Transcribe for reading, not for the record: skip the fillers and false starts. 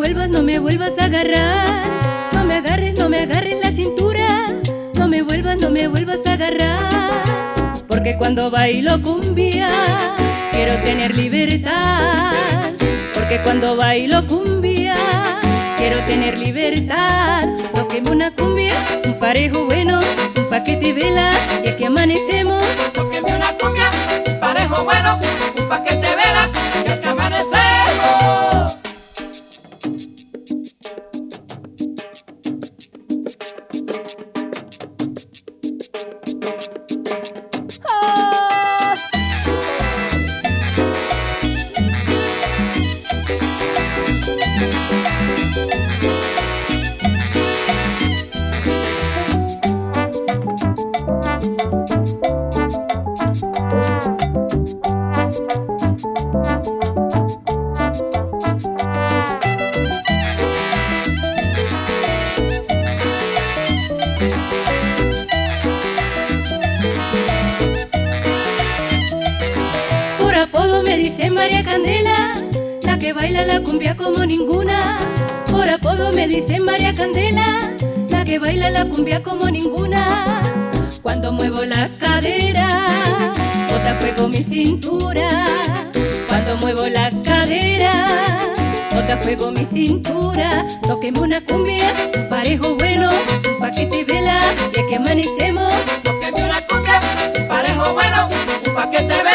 no me vuelvas a agarrar. No me agarres la cintura. No me vuelvas a agarrar. Porque cuando bailo cumbia quiero tener libertad. Porque cuando bailo cumbia quiero tener libertad. Toquemos una cumbia, un parejo bueno, un paquete vela, y aquí amanecemos. Toquemos una cumbia, un parejo bueno, un paquete vela, y aquí amanecemos. Por apodo me dicen María Candela, la que baila la cumbia como ninguna. Por apodo me dicen María Candela, la que baila la cumbia como ninguna. Cuando muevo la cadera, bota fuego mi cintura. Cuando muevo la cadera, bota fuego mi cintura. Toquemos una cumbia, un parejo bueno, un paquete vela, y aquí amanecemos. Toquemos una cumbia, un parejo bueno, un paquete vela.